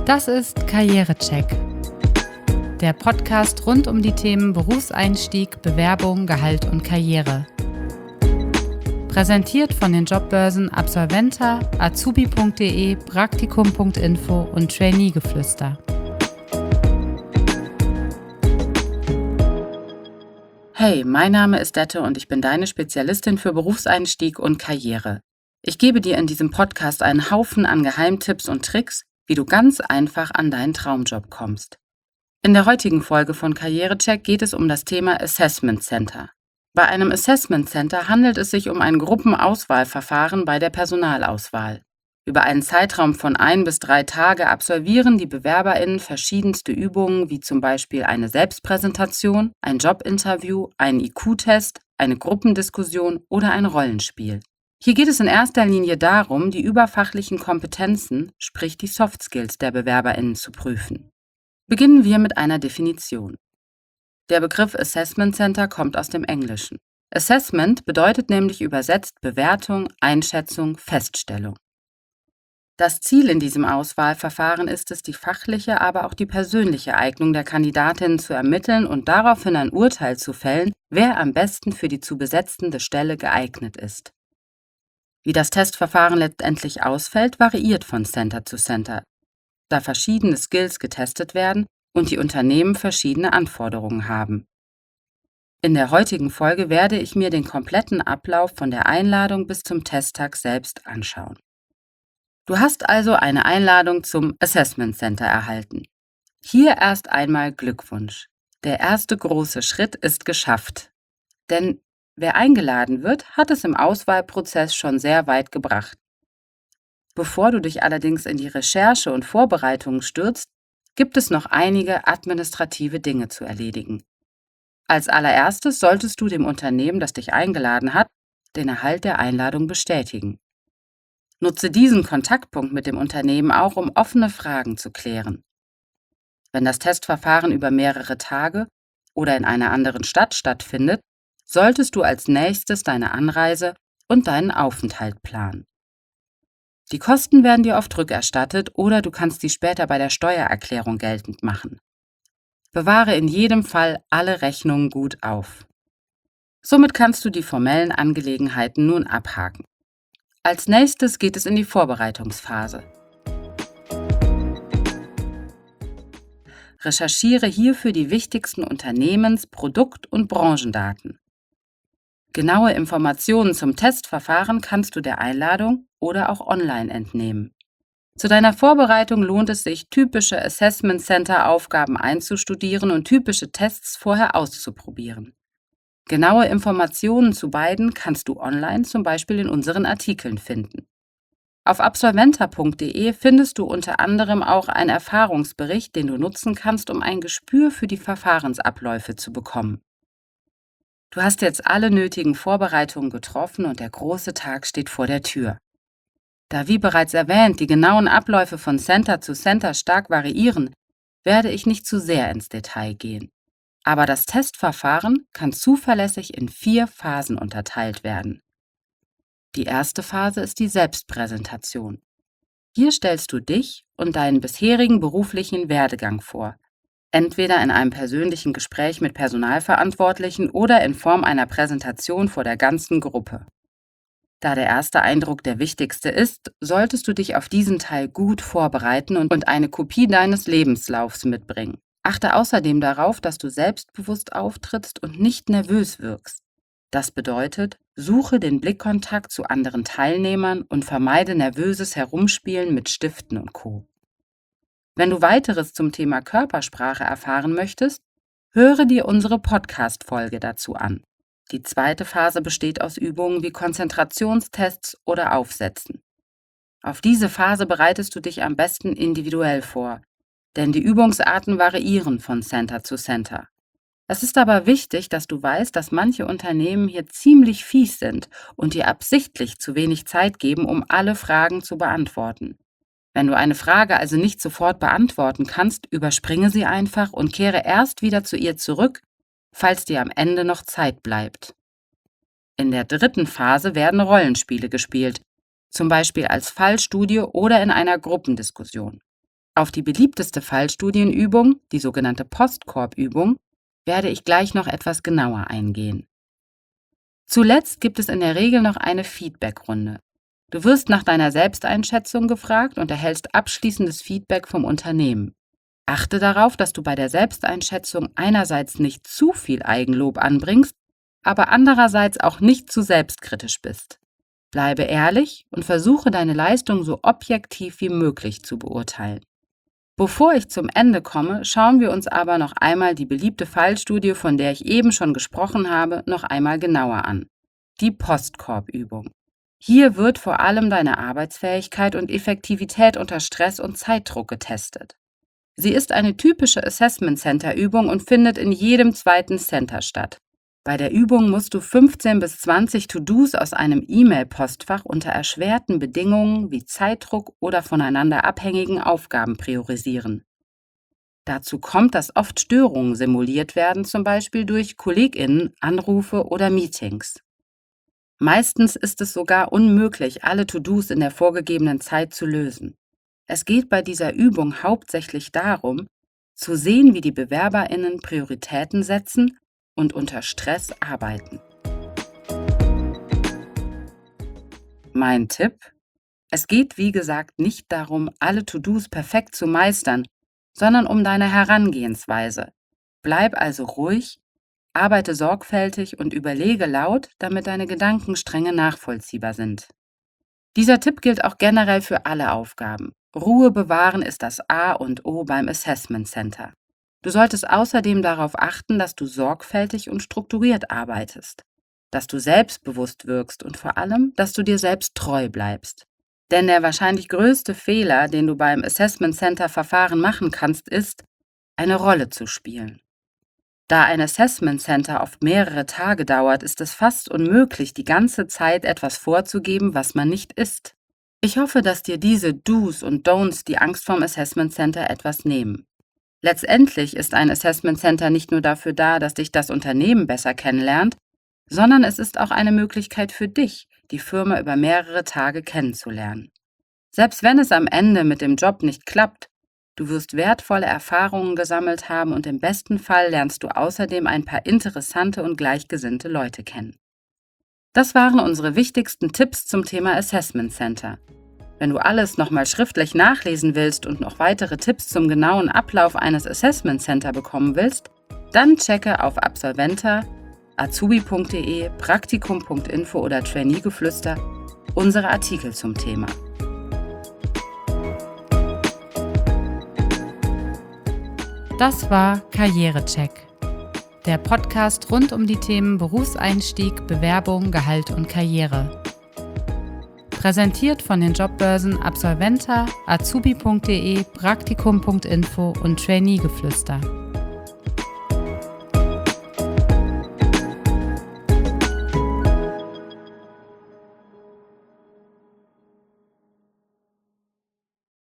Das ist Karrierecheck, der Podcast rund um die Themen Berufseinstieg, Bewerbung, Gehalt und Karriere. Präsentiert von den Jobbörsen Absolventa, azubi.de, praktikum.info und Trainee-Geflüster. Hey, mein Name ist Dette und ich bin deine Spezialistin für Berufseinstieg und Karriere. Ich gebe dir in diesem Podcast einen Haufen an Geheimtipps und Tricks, wie du ganz einfach an deinen Traumjob kommst. In der heutigen Folge von Karrierecheck geht es um das Thema Assessment Center. Bei einem Assessment Center handelt es sich um ein Gruppenauswahlverfahren bei der Personalauswahl. Über einen Zeitraum von 1 bis 3 Tage absolvieren die BewerberInnen verschiedenste Übungen, wie zum Beispiel eine Selbstpräsentation, ein Jobinterview, einen IQ-Test, eine Gruppendiskussion oder ein Rollenspiel. Hier geht es in erster Linie darum, die überfachlichen Kompetenzen, sprich die Soft Skills der BewerberInnen zu prüfen. Beginnen wir mit einer Definition. Der Begriff Assessment Center kommt aus dem Englischen. Assessment bedeutet nämlich übersetzt Bewertung, Einschätzung, Feststellung. Das Ziel in diesem Auswahlverfahren ist es, die fachliche, aber auch die persönliche Eignung der Kandidatinnen zu ermitteln und daraufhin ein Urteil zu fällen, wer am besten für die zu besetzende Stelle geeignet ist. Wie das Testverfahren letztendlich ausfällt, variiert von Center zu Center, da verschiedene Skills getestet werden und die Unternehmen verschiedene Anforderungen haben. In der heutigen Folge werde ich mir den kompletten Ablauf von der Einladung bis zum Testtag selbst anschauen. Du hast also eine Einladung zum Assessment Center erhalten. Hier erst einmal Glückwunsch. Der erste große Schritt ist geschafft. Denn wer eingeladen wird, hat es im Auswahlprozess schon sehr weit gebracht. Bevor du dich allerdings in die Recherche und Vorbereitungen stürzt, gibt es noch einige administrative Dinge zu erledigen. Als allererstes solltest du dem Unternehmen, das dich eingeladen hat, den Erhalt der Einladung bestätigen. Nutze diesen Kontaktpunkt mit dem Unternehmen auch, um offene Fragen zu klären. Wenn das Testverfahren über mehrere Tage oder in einer anderen Stadt stattfindet, solltest du als nächstes deine Anreise und deinen Aufenthalt planen. Die Kosten werden dir oft rückerstattet oder du kannst sie später bei der Steuererklärung geltend machen. Bewahre in jedem Fall alle Rechnungen gut auf. Somit kannst du die formellen Angelegenheiten nun abhaken. Als nächstes geht es in die Vorbereitungsphase. Recherchiere hierfür die wichtigsten Unternehmens-, Produkt- und Branchendaten. Genaue Informationen zum Testverfahren kannst du der Einladung oder auch online entnehmen. Zu deiner Vorbereitung lohnt es sich, typische Assessment Center Aufgaben einzustudieren und typische Tests vorher auszuprobieren. Genaue Informationen zu beiden kannst du online zum Beispiel in unseren Artikeln finden. Auf absolventa.de findest du unter anderem auch einen Erfahrungsbericht, den du nutzen kannst, um ein Gespür für die Verfahrensabläufe zu bekommen. Du hast jetzt alle nötigen Vorbereitungen getroffen und der große Tag steht vor der Tür. Da, wie bereits erwähnt, die genauen Abläufe von Center zu Center stark variieren, werde ich nicht zu sehr ins Detail gehen. Aber das Testverfahren kann zuverlässig in 4 Phasen unterteilt werden. Die erste Phase ist die Selbstpräsentation. Hier stellst du dich und deinen bisherigen beruflichen Werdegang vor, entweder in einem persönlichen Gespräch mit Personalverantwortlichen oder in Form einer Präsentation vor der ganzen Gruppe. Da der erste Eindruck der wichtigste ist, solltest du dich auf diesen Teil gut vorbereiten und eine Kopie deines Lebenslaufs mitbringen. Achte außerdem darauf, dass du selbstbewusst auftrittst und nicht nervös wirkst. Das bedeutet, suche den Blickkontakt zu anderen Teilnehmern und vermeide nervöses Herumspielen mit Stiften und Co. Wenn du weiteres zum Thema Körpersprache erfahren möchtest, höre dir unsere Podcast-Folge dazu an. Die zweite Phase besteht aus Übungen wie Konzentrationstests oder Aufsätzen. Auf diese Phase bereitest du dich am besten individuell vor, denn die Übungsarten variieren von Center zu Center. Es ist aber wichtig, dass du weißt, dass manche Unternehmen hier ziemlich fies sind und dir absichtlich zu wenig Zeit geben, um alle Fragen zu beantworten. Wenn du eine Frage also nicht sofort beantworten kannst, überspringe sie einfach und kehre erst wieder zu ihr zurück, falls dir am Ende noch Zeit bleibt. In der dritten Phase werden Rollenspiele gespielt, zum Beispiel als Fallstudie oder in einer Gruppendiskussion. Auf die beliebteste Fallstudienübung, die sogenannte Postkorb-Übung, werde ich gleich noch etwas genauer eingehen. Zuletzt gibt es in der Regel noch eine Feedback-Runde. Du wirst nach deiner Selbsteinschätzung gefragt und erhältst abschließendes Feedback vom Unternehmen. Achte darauf, dass du bei der Selbsteinschätzung einerseits nicht zu viel Eigenlob anbringst, aber andererseits auch nicht zu selbstkritisch bist. Bleibe ehrlich und versuche deine Leistung so objektiv wie möglich zu beurteilen. Bevor ich zum Ende komme, schauen wir uns aber noch einmal die beliebte Fallstudie, von der ich eben schon gesprochen habe, noch einmal genauer an. Die Postkorb-Übung. Hier wird vor allem deine Arbeitsfähigkeit und Effektivität unter Stress und Zeitdruck getestet. Sie ist eine typische Assessment-Center-Übung und findet in jedem zweiten Center statt. Bei der Übung musst du 15 bis 20 To-Dos aus einem E-Mail-Postfach unter erschwerten Bedingungen wie Zeitdruck oder voneinander abhängigen Aufgaben priorisieren. Dazu kommt, dass oft Störungen simuliert werden, zum Beispiel durch KollegInnen, Anrufe oder Meetings. Meistens ist es sogar unmöglich, alle To-Dos in der vorgegebenen Zeit zu lösen. Es geht bei dieser Übung hauptsächlich darum, zu sehen, wie die BewerberInnen Prioritäten setzen und unter Stress arbeiten. Mein Tipp: Es geht, wie gesagt, nicht darum, alle To-Dos perfekt zu meistern, sondern um deine Herangehensweise. Bleib also ruhig, arbeite sorgfältig und überlege laut, damit deine Gedankenstränge nachvollziehbar sind. Dieser Tipp gilt auch generell für alle Aufgaben. Ruhe bewahren ist das A und O beim Assessment Center. Du solltest außerdem darauf achten, dass du sorgfältig und strukturiert arbeitest, dass du selbstbewusst wirkst und vor allem, dass du dir selbst treu bleibst. Denn der wahrscheinlich größte Fehler, den du beim Assessment Center Verfahren machen kannst, ist, eine Rolle zu spielen. Da ein Assessment Center oft mehrere Tage dauert, ist es fast unmöglich, die ganze Zeit etwas vorzugeben, was man nicht ist. Ich hoffe, dass dir diese Do's und Don'ts die Angst vorm Assessment Center etwas nehmen. Letztendlich ist ein Assessment Center nicht nur dafür da, dass dich das Unternehmen besser kennenlernt, sondern es ist auch eine Möglichkeit für dich, die Firma über mehrere Tage kennenzulernen. Selbst wenn es am Ende mit dem Job nicht klappt, du wirst wertvolle Erfahrungen gesammelt haben und im besten Fall lernst du außerdem ein paar interessante und gleichgesinnte Leute kennen. Das waren unsere wichtigsten Tipps zum Thema Assessment Center. Wenn du alles nochmal schriftlich nachlesen willst und noch weitere Tipps zum genauen Ablauf eines Assessment Center bekommen willst, dann checke auf Absolventa, azubi.de, praktikum.info oder Trainee-Geflüster unsere Artikel zum Thema. Das war Karrierecheck, der Podcast rund um die Themen Berufseinstieg, Bewerbung, Gehalt und Karriere. Präsentiert von den Jobbörsen Absolventa, azubi.de, praktikum.info und Trainee-Geflüster.